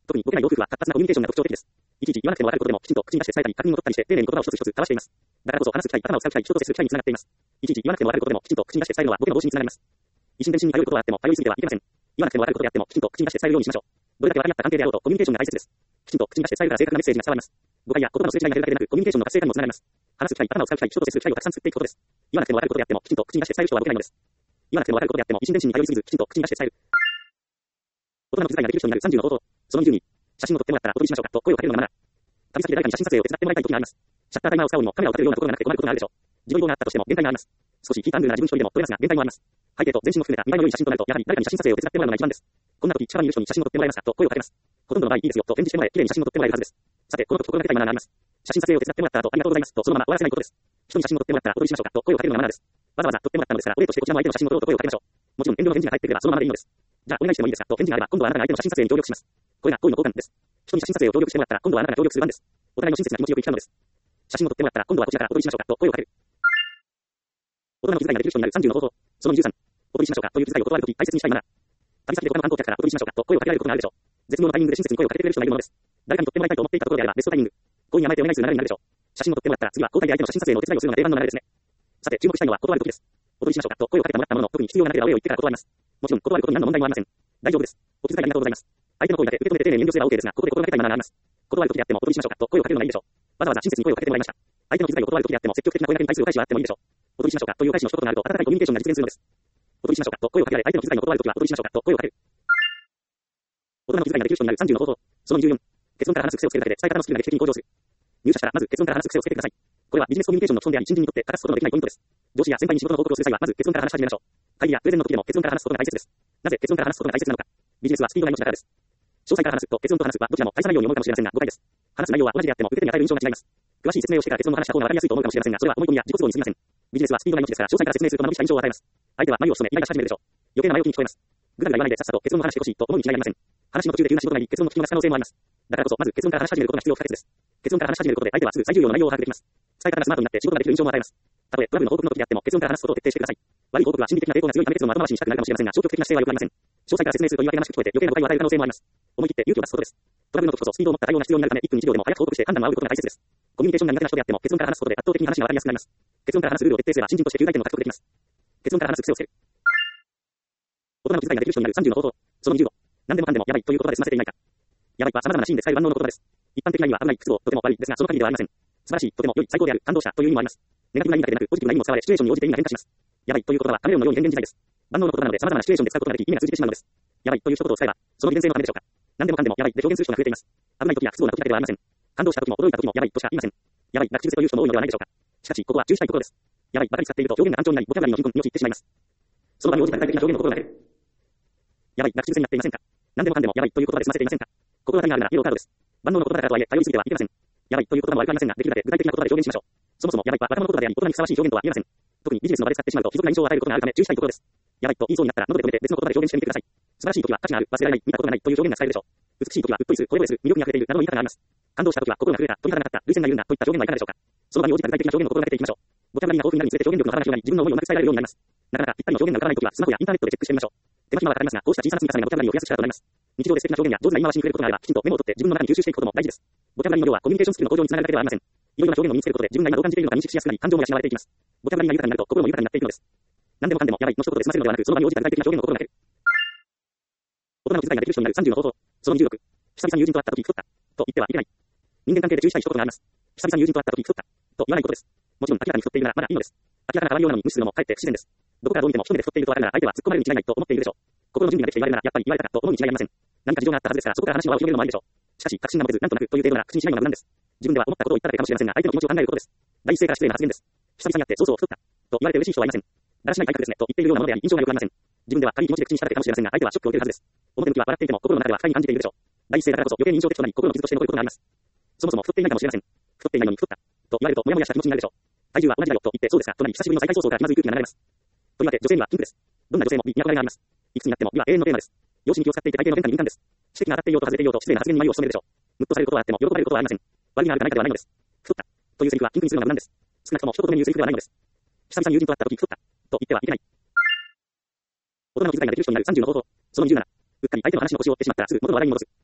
特にボケない洋夫婦は活発なコミュニケーションが特徴的です。いちいち言わなくてもわかることでも、きちんと口に出して伝えたり、確認を取ったりして、丁寧に言葉を一つ一つ交わしています。だからこそ話す機会、頭を使う機会、人と接する機会につながっています。いちいち言わなくてもわかることでも、きちんと口に出して伝えるのはボケの防止につながります。一心伝心に頼ることはあっても、頼りすぎてはいけません。言わなくてもわかることであっても、きちんと口に出して伝えるようにしましょう。どれだけ分かり合った関係であろうと、コミュニケーションが大切です。きちんと口に出して伝えるから正確なメッセージが伝わります。誤解や言葉のすれ違いが出るだけでなく、コミュニケーションの活性化にもつながります。話す機会、頭を使う機会、人と接する機会をたくさん作っていくことです。言わなくてもわかることであっても、きちんと口に出して伝える人はボケないのです。言わなくてもわかることであっても、一心伝心に頼りすぎず、きちんと口に出して伝える。大人の気遣いができる人になる30の方法。その20に、写真を撮ってもらったらお撮りしましょうかと声をかけるのがマナー。旅先で誰かに写真撮影を手伝ってもらいたい時があります。シャッタータイマーを使うにもカメラを立てるようなことがなくて困ることがあるでしょう。自撮り棒があったとしても限界があります。少し引いたアングルな自分一人でも撮れますが限界もあります。背景と全身を含めた見栄えの良い写真となると、やはり誰かに写真撮影を手伝ってもらうのが一番です。こんな時、近場にいる人に写真を撮ってもらえますかと声をかけます。ほとんどの場合いいですよと返事してもらえ、綺麗に写真を撮ってもらえるはずです。さて、この時心がけたいマナーがあります。写真撮影を手伝ってもらった後、ありがとうございますとそのまま終わらせないことです。人に写真を撮ってもらったらお撮りしましょうかと声をかけるのがマナーです。わざわざ撮ってもらったのですから、お礼としてこちらも相手の写真を撮ろうと声をかけましょう。もちろん遠慮の返事が返ってくればそのままでいいのです。じゃあお願いしてもいいですかと返事があれば、今度はあなたが相手の写真撮影に協力します。これが恋の交換です。人に写真撮影を協力してもらったら、今度はあなたが協力する番です。お互いの親切な気持ちよく生きたのです。写真を撮ってもらったら、今度はこちらからお撮りしましょうかと声をかける。大人の気遣いができる人になる30の方法。その23、お撮りしましょうかという気遣いを断るとき大切にしたいマナー。旅先で他の観光客からお撮りしましょうかと声をかけられることがあるでしょう。絶妙のタイミングで親切に声をかけてくれる人がいるものです。誰かに撮ってもらいたいと思っていたところであればベストタイミング。恋に甘えてお願いする流れになるでしょう。写真を撮ってもらったら次は交代で相手の写真撮影のお手伝いをするのが定番の流れですね。さて注目したいのは断るときです。お撮りしましょうかと声をかけてもらったものの、特に必要なければお礼を言ってから断ります。もちろん断ることに何の問題もありません。大丈夫です。お気遣いありがとうございます。相手の声だけ受け止めて丁寧に遠慮すれば OK ですが、ここで心がけたいマナーがあります。断るときであってもお撮りしましょうかと声をかけるのがいいでしょう。わざわざ親切に声をかけてもらいました。相手の気遣いを断るときであっても積極的な声掛けに対するお返しはあってもいいでしょう。お撮りしましょうかという返しの一言があると温かいコミュニケーションが実現するのです。お撮りしましょうかと声をかけられ、相手の気遣いを断るときはお撮りしましょうかと声をかける。大人の気遣いができる人になる30の方法。その24、結論から話す癖をつけるだけで伝え方のスキルが劇的に向上する。入社したらまず結論から話す癖をつけてください。これはビジネスコミュニケーションの基本であり、新人にとって欠かすことのできないポイントです。上司や先輩に仕事の報告をする際はまず結論から話し始めましょう。会議やプレゼンの時でも結論から話すことが大切です。なぜ結論から話すことが大切なのか。ビジネスはスピードが命だからです。詳細から話すと結論と話すはどちらも大差ないように思うかもしれませんが誤解です。話す内容は同じであっても受け手に与える印象が違います。詳しい説明をしてから結論の話した方が分かりやすいと思うかもしれませんが、それは思い込みや自己都合に過ぎません。ビジネスはスピードが命ですから、詳細から説明すると間延びした印象を与えます。相手は眉を潜めイライラし始めるでしょう。余計な前置きに聞こえます。ぐだぐだ言わないでさっさと結論の話してほしいと思うに違いありません。話の途中で急な仕事が入り、結論の聞き逃す可能性もあります。だからこそまず結論から話し始めることが必要不可欠です。結論から話し始めることで相手はすぐ最重要の内容を把握できます。伝え方がスマートになって仕事ができる印象も与えます。たとえトラブルの報告の時であっても結論から話すことを徹底してください。悪い報告は心理的な抵抗が強いため結論の後回しにしたくなるかもしれませんが、消極的な姿勢は良くありません。詳細から説明すると言い訳がましく聞こえて余計な誤解を与える可能性もあります。思い切って勇気を出すことです。トラブルの時こそスピードを持った対応が必要になるため、1分1秒でも早く報告して判断を仰ぐことが大切です。コミュニケーションが苦手な人であっても結論から話すことで圧倒的に話がわかりやすくなります。結論から話すルールを徹底すれば新人として9回点を獲得できます。結論から話す癖をつける。大人の気遣いができる人になる30の方法。その25、何でもかんでもやばいという言葉で済ませていないか。やばいは様々なシーンで使える万能の言葉です。一般的な意味は危ない、不都合、とても悪いですが、その限りではありません。素晴らしい、とても良い、最高である、感動したという意味もあります。ネガティブな意味だけでなく、ポジティブな意味も使われ、シチュエーションに応じて意味が変化します。やばいという言葉はカメレオンのように変幻自在です。万能の言葉なので様々なシチュエーションで使うことができ、意味が通じてしまうのです。やばいという一言を使えば、その利便性のためでしょうか。何でもかんでもやばいで表現する人が増えています。危ない時や不都合な時だけではありません。感動した時も驚いた時もやばいとしか言いません。やばいが口癖という人も多いのではないでしょうか。しかし、ここは注意したいところです。やばいばかり使っていると表現が単調になり、ボキャブラリーの貧困に陥ってしまいます。その場に応じた具体的な表現の心がける。やばいが口癖になっていませんか。何でもかんでもやばいという言葉で済ませていませんか。心当たりがあるならイエローカードです。万能の言葉だからとはいえ、頼りすぎてはいけません。やばいという言葉も悪くありませんが、できるだけ具体的な言葉で表現しましょう。そもそもやばいは若者言葉であり、大人にふさわしい表現とは言えません。特にビジネスの場で使ってしまうと、卑俗な印象を与えることがあるため注意したいところです。やばいと言いそうになったら、喉で止めて別の言葉で表現してみてください。素晴らしい時は価値がある、忘れられない、見たことがないという表現が使えるでしょう。美しい時はうっとりする、これぼれする、魅力に溢れているなどの言い方があります。感動した時は心が震えた、鳥肌が立った、涙腺が緩んだといった表現はいかがでしょうか。その場に応じた具体的な表現を心がけていきましょう。ボキャブラリーが豊富になるにつれて表現力の幅が広がり、自分の思いをうまく伝えられるようになります。なかなかぴったりの表現が浮かばない時は、スマホやインターネットでチェックしてみましょう。手間暇はかかりますが、こうした小さな積み重ねがボキャブラリーを増やす力となります。日常で素敵な表現や上手な言い回しに触れることがあれば、きちんとメモを取って自分の中に吸収していくことも大事です。ボキャブラリーの量はコミュニケーションスキルの向上につながるだけではありません。いろいろな表現を身につけることで自分が今どう感じているのか認識しやすくなり、感情も養われていきます。ボキャブラリーが豊かになると心も豊かになっていくのです。何でもかんでもやばいの一言で済ませるのではなく、その場に応じた具体的な表現を心がける。大人の気遣いができる人になる30の方法。その26、久々に友人と会った時太ったと言ってはいけない。人間関係で注意したい一言があります。久々に友人と会った時太ったと言わないことです。もちろん明らかに太っているならまだいいのです。明らかな可愛いようなのに無視するのもかえって不自然です。どこからどう見ても一目で太っているとわかるなら相手は突っ込まれるに違いないと思っているでしょう。心の準備ができて言われるならやっぱり言われたかと思うに違いありません。何か事情があったはずですから、そこから話の輪を広げるのもありでしょう。しかし確信が持てずなんとなくという程度なら口にしないのが無難です。自分では思ったことを言っただけかもしれませんが、相手の気持ちを考えることです。第一声から失礼な発言です。久々に会ってそうそう太ったと言われて嬉しい人はいません。だらしない体格ですねと言っているようなものであり印象が良くありません。自分では軽い気持ちで口にしただけかもしれませんが、相手はショックを受けるはずです。表向きは笑っていても心の中では不快に感じているでしょう。第一声だからこそ余計に印象的となり心の傷として残ることがあります。そもそも太っていないかもしれません。太っていないのに太ったと言われるとモヤモヤした気持ちになるでしょう。体重は同じだよと言ってそうですかとなり久しぶりの再会早々から気まずい空気が流れます。とりわけ女性にはピンクです。どんな女性も美に憧れがあります。いくつになっても美は永遠のテーマです。容姿に気を使っていて体型の変化に敏感です。指摘が当たっていようと外れていようと失礼な発言に眉を潜めるでしょう。ムッとされることはあっても喜ばれることはありません。悪気があるかないかではないのです。太ったというセリフはピンクにするのが無難です。少なくとも一言目に言うセリフではないのです。久々に友人と会った時太ったと言ってはいけない。大人の気遣いができる人になる30の方法。その27、うっかり相手の話の腰を折ってしまったらすぐ元の話題に戻す。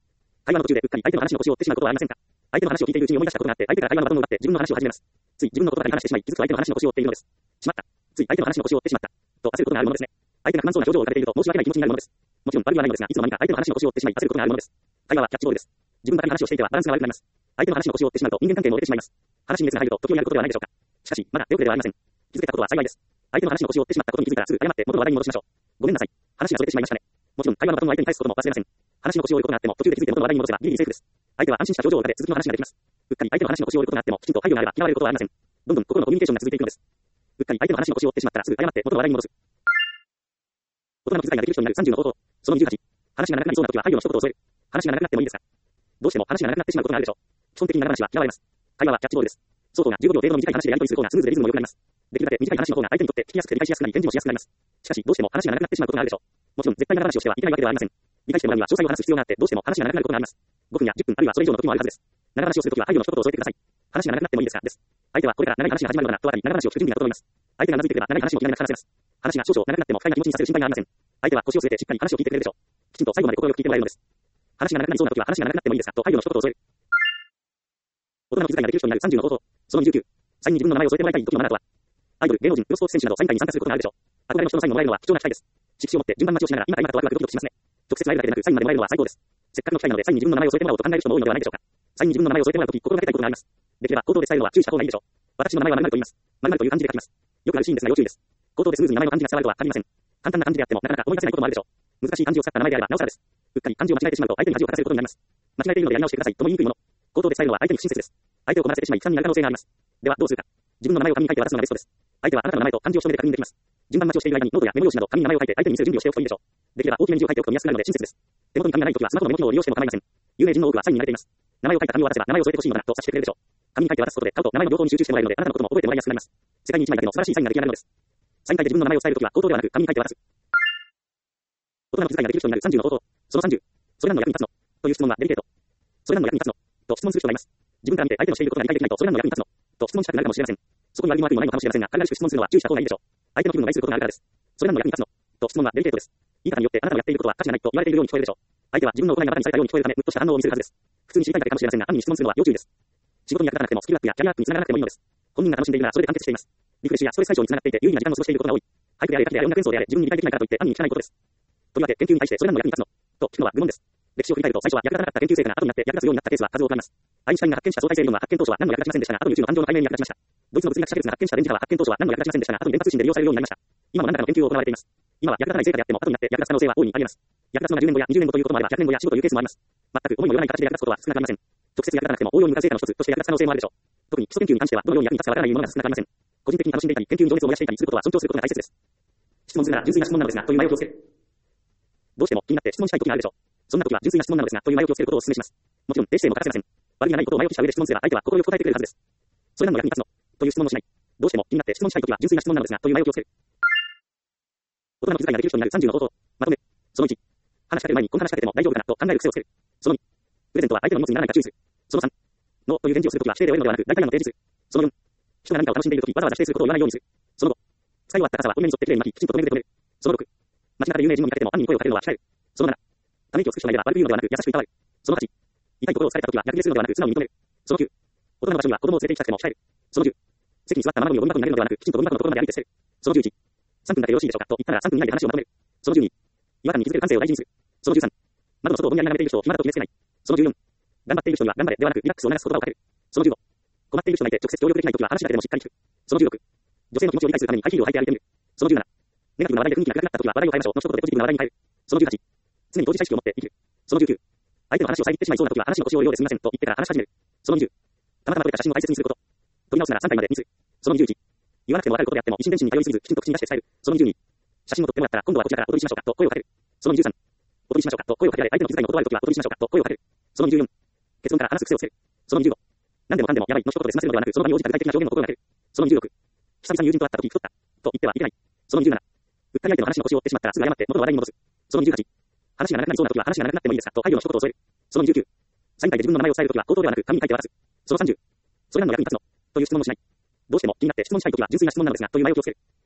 会話の途中でうっかり相手の話の腰を折ってしまうことはありませんか。相手の話を聞いているうちに思い出したことがあって、相手から会話のバトンを奪って自分の話を始めます。つい自分の言葉で話してしまい、気づく相手の話の腰を折っているのです。しまった。つい相手の話の腰を折ってしまった。と焦ることがあるものですね。相手が不満そうな表情を浮かべていると申し訳ない気持ちになるものです。もちろん悪気はないのですが、いつの間にか相手の話の腰を折ってしまい焦ることがあるものです。会話はキャッチボールです。自分ばかり話をしていてはバランスが悪くなります。相手の話の腰を折ってしまうと人間関係も折れてしまいます。話に熱が入ると時をやることではないでしょうか。しかし、まだ手遅れではありません。気づけたことは幸いです。相手の話の腰を折ってしまったことに気づいたらすぐ謝って元の話題に戻しましょう。ごめんなさい。話がそれてしまいましたね。もちろん会話のバトンを相手に返すことも忘れません。話の腰を折ることがあっても途中で気づいて元の話題に戻せばギリギリセーフです。相手は安心した表情を浮かべ続きの話ができます。うっかり相手の話の腰を折ることがあってもきちんと配慮があれば嫌われることはありません。どんどん心のコミュニケーションが続いていくのです。うっかり相手の話の腰を折ってしまったらすぐ謝って元の話題に戻す。大人の気遣いができる人になる30の方法。その28。話が長くなりそうな時は配慮の一言を添える。話が長くなってもいいですか。どうしても話が長くなってしまうことがあるでしょう。基本的に長話は嫌われます。会話はキャッチボールです。相当な15秒程度の短い話でやり取りする方がスムーズでリズムも良くなります。できるだけ短い話の方が相手にとって聞きやすくて理解しやすくなり返事もしやすくなります。しかしどうしても話が長くなってしまうことがあるでしょう。もちろん絶対長話をしてはいけないわけではありません。理解してもらうには詳細を話す必要があってどうしても話が長くなることがあります。5分や10分あるいはそれ以上の時もあるはずです。長話をするときは配慮の一言を添えてください。話が長くなってもいいですかです。相手はこれから長い話が始まるのだなと分かり長話を聞く準備が整います。相手がうなずいてくれば長い話も気がなく話せます。話が少々長くなっても不快な気持ちにさせる心配がありません。相手は腰を据えてしっかり話を聞いてくれるでしょう。きちんと最後まで心よく聞いてもらえるのです。話が長くなりそうな時は話が長くなってもいいですかと配慮の一言を添える。大人の気遣いができる人になる30の方法。その29。サインに自分の名前を添えてもらいたい時のマナーとは。アイドル、芸能人、プロスポーツ選手などサイン会に参加することがあるでしょう。憧れの人のサインをもらえるのは貴重な機会です。色紙を持って順番待ちをしながら今からとワクワクドキドキしますね。直接会えるだけでなくサインまでもらえるのは最高です。せっかくの機会なのでサインに自分の名前を添えてもらおうと考える人も多いのではないでしょうか。サインに自分の名前を添えてもらうとき心がけたいことがあります。できれば口頭で伝えるのは注意した方がいいでしょう。私の名前は〇〇と言います。〇〇という漢字で書きます。よくあるシーンですが要注意です。口頭でスムーズに名前の漢字が伝わるとは限りません。簡単な漢字であってもなかなか思い出せないこともあるでしょう。難しい漢字を使った名前であればなおさらです。うっかり漢字を間違えてしまうと相手に恥をかかせることになります。間違えているのでやり直してくださいとも言いにくいもの。口頭で伝えるのは相手に不親切です。相手を困らせてしまい悲惨になる可能性があります。ではどうするか。自分の名前を紙に書いて渡すのがベストです。相手はあなたの名前と漢字を一目で確認できます。順番待ちをしている間にノートやメモ用紙など紙に名前を書いて相手に見せる準備をしておくといいでしょう。できれば大きめに字を書いておくと見やすくなるので親切です。手元に紙がないときはスマホのメモ機能を利用しても構いません。有名人の多くはサインに慣れています。名前を書いた紙を渡せば名前を添えてほしいのだなと察してくれるでしょう。紙に書いて渡すことで顔と名前の両方に集中してもらえるのであなたのことも覚えてもらいやすくなります。世界に一枚だけの素晴らしいサインが出来上がるのです。サイン会で自分の名前を伝えるときは口頭ではなく紙に書いて渡す。大人の気遣いができる人になる30の方法。その30。それ何の役に立つのという質問はデリケート。それ何の役に立つのと質問する人がいます。自分から見て相手のしていることが理解できないとそれ何の役に立つのと質問したくなるかもしれません。そこに悪いも悪いもないのかもしれませんが、軽々しく質問するのは注意した方がいいでしょう。相手の気分を害することがあるからです。それ何の役に立つのと質問はデリケートです。言い方によってあなたのやっていることは価値がないと言われているように聞こえるでしょう。相手は自分の行いがバカにされたように聞こえるため、ムッとした反応を見せるはずです。普通に知りたいだけかもしれませんが、暗に質問するのは要注意です。仕事に役立たなくてもスキルアップやキャリアアップにつながらなくてもいいのです。本人が楽しんでいるならそれで完結しています。リフレッシュやストレス解消につながっていて有意義な時間を過ごしていることが多い。俳句であれ、歌であれ、音楽演奏であれ、自分に理解できないからといって暗に聞かないことです。とりわけ研究に対してそれ何の役に立つのと聞くのは愚問です。歴史を振り返ると最初は役立たなかった研究成果が後になって役立つようになったケースは数多くあります。アインシュタインが発見した相対性理論は発見当初は何も役立ちませんでしたが、後に宇宙の誕生の解明に役立ちました。ドイツの物理学者ケルツが発見した電磁波は発見当初は何も役立ちませんでしたが、後に電波通信で利用されるようになりました。今も何らかの研究を行われています。今は役立たない成果であっても後になって役立つ可能性は大いにあります。役立つのが10年後や20年後ということもあれば100年後や死後というケースもあります。全く思いもよらない形で役立つことは少なくありません。直接役立たなくても応用に向かう成果の一つとして役立つ可能性もあるでしょう。特に基礎研究に関してはどのように役に立つかわからないものが少なくありません。個人的に楽しんでいたり研究に情熱を燃やしていたりすることは尊重することが大切です。質問するなら純粋な質問なのですがという前置きをつける。どうしても気になって質問したい時があるでしょう。そんな時は純粋な質問なのですがという前置きをつけることをお勧めします。もちろん定姿勢も欠かせません。悪気がないことを前置きした上で質問すれば相手は心よく答えてくれるはずです。それ何の役に立つのという質問もしない。どうしても気になって質問したい時は純粋な質問なのですがという前置きをつける。大人の気遣いができる人になる30の方法。まとめ。その1。話しかける前にこの話しかけても大丈夫かなと考える癖をつける。その2。プレゼントは相手の荷物にならないか注意する。その3。ノーという返事をするときは否定で終えるのではなく大体の提示する。その4。人が何かを楽しんでいるときわざわざ否定することを言わないようにする。その5。使い終わった傘は本面に沿ってきれいに巻き、きちんと留めて止める。その6。街中で有名人の見かけても暗に声をかけるのは控える。その7。ため息をつく人がいれば悪く言うのではなく優しくいたわる。その8。痛いところをされたときは逆切れするのではなく素直に認める。その9。大人の場所には子供を連れて行きたくても控える。その10。席に座ったままゴミ箱になれるのではなくきちんとゴミ箱のところまで歩いて捨てる。その11。3分だけよろしいでしょうかと言ったら3分以内で話をまとめる。その12。違和感に気づける感性を大事にする。その13。窓の外をぼんやり眺めている人を暇だと決めつけない。その14。頑張っている人には頑張れではなくリラックスを促す言葉をかける。その15。困っている人がいて直接協力できないときは話だけでもしっかり聞く。その16。女性の気持ちを理解するためにハイヒールを履いて歩いてみる。その17。ネガティブな話題で雰囲気が暗くなったときは話題を変えましょうの一言でポジティブな話題に変える。その18。常に当事者意識を持って生きる。その19。相手の話を遮ってしまいそうなときは話の腰を折るようですみませんと言ってから話し始める。その20。たまたま撮れた写真を大切にすること。撮り直すなら3回まで見する。その21。言わなくてもわかることであっても一心伝心に頼りすぎずきちんと口に出して伝える。その22。写真を撮ってもらったら今度はこちらからお撮りしましょうかと声をかける。その23。お撮りしましょうかと声をかけられ相手の気遣いを断るときはお撮りしましょうかと声をかける。その24。結論から話す癖をつける。その25。何でもかんでもやばいの一言で済ませるのではなくその場に応じた具体的な表現の心をかける。その26。久々に友人と会ったとき太ったと言ってはいけない。その27。うっかり相手の話の腰を折ってしまったらすぐ謝って元の話題に戻す。その28。話が長くなりそうなときは話が長くなってもいいですかと配慮の一言を添える。その29。サイン会で自分の名前を伝えるときは口頭ではなく紙に書いて渡す。その30。それ何の役に立つのという質問もしない。どうしても気になって質問したいときは純粋な質問なのですがという前置きをつける。